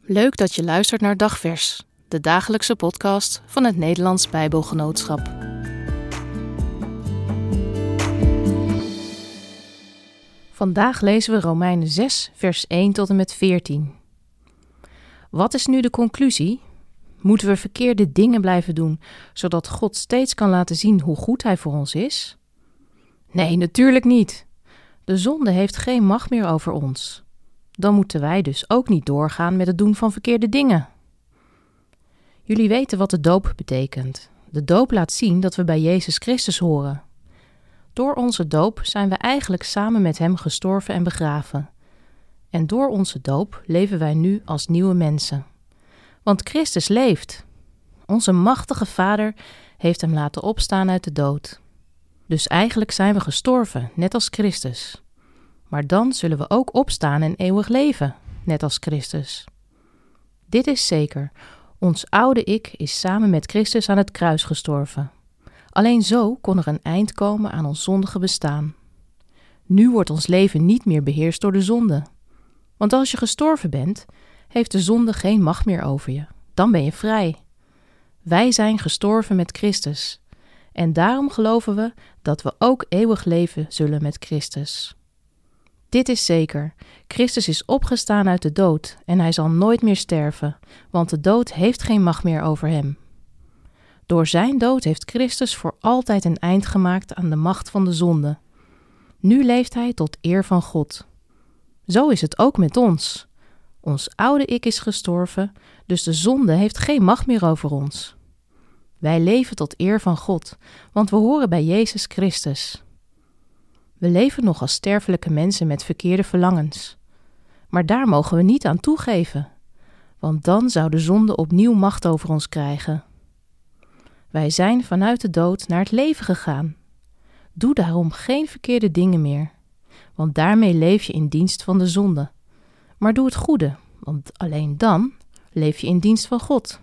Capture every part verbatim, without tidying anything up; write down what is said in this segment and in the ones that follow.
Leuk dat je luistert naar Dagvers, de dagelijkse podcast van het Nederlands Bijbelgenootschap. Vandaag lezen we Romeinen zes, vers één tot en met veertien. Wat is nu de conclusie? Moeten we verkeerde dingen blijven doen, zodat God steeds kan laten zien hoe goed Hij voor ons is? Nee, natuurlijk niet. De zonde heeft geen macht meer over ons. Dan moeten wij dus ook niet doorgaan met het doen van verkeerde dingen. Jullie weten wat de doop betekent. De doop laat zien dat we bij Jezus Christus horen. Door onze doop zijn we eigenlijk samen met Hem gestorven en begraven. En door onze doop leven wij nu als nieuwe mensen. Want Christus leeft. Onze machtige Vader heeft Hem laten opstaan uit de dood. Dus eigenlijk zijn we gestorven, net als Christus. Maar dan zullen we ook opstaan en eeuwig leven, net als Christus. Dit is zeker, ons oude ik is samen met Christus aan het kruis gestorven. Alleen zo kon er een eind komen aan ons zondige bestaan. Nu wordt ons leven niet meer beheerst door de zonde. Want als je gestorven bent, heeft de zonde geen macht meer over je. Dan ben je vrij. Wij zijn gestorven met Christus. En daarom geloven we dat we ook eeuwig leven zullen met Christus. Dit is zeker, Christus is opgestaan uit de dood en Hij zal nooit meer sterven, want de dood heeft geen macht meer over Hem. Door Zijn dood heeft Christus voor altijd een eind gemaakt aan de macht van de zonde. Nu leeft Hij tot eer van God. Zo is het ook met ons. Ons oude ik is gestorven, dus de zonde heeft geen macht meer over ons. Wij leven tot eer van God, want we horen bij Jezus Christus. We leven nog als sterfelijke mensen met verkeerde verlangens. Maar daar mogen we niet aan toegeven, want dan zou de zonde opnieuw macht over ons krijgen. Wij zijn vanuit de dood naar het leven gegaan. Doe daarom geen verkeerde dingen meer, want daarmee leef je in dienst van de zonde. Maar doe het goede, want alleen dan leef je in dienst van God.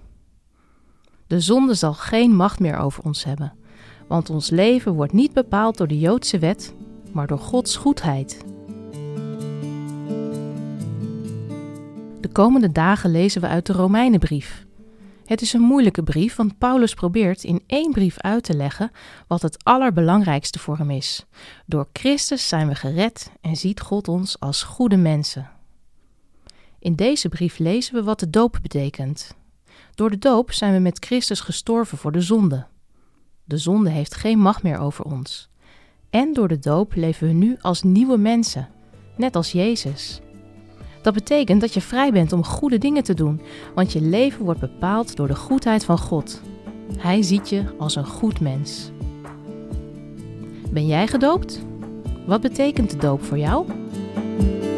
De zonde zal geen macht meer over ons hebben, want ons leven wordt niet bepaald door de Joodse wet, maar door Gods goedheid. De komende dagen lezen we uit de Romeinenbrief. Het is een moeilijke brief, want Paulus probeert in één brief uit te leggen wat het allerbelangrijkste voor hem is. Door Christus zijn we gered en ziet God ons als goede mensen. In deze brief lezen we wat de doop betekent. Door de doop zijn we met Christus gestorven voor de zonde. De zonde heeft geen macht meer over ons. En door de doop leven we nu als nieuwe mensen, net als Jezus. Dat betekent dat je vrij bent om goede dingen te doen, want je leven wordt bepaald door de goedheid van God. Hij ziet je als een goed mens. Ben jij gedoopt? Wat betekent de doop voor jou?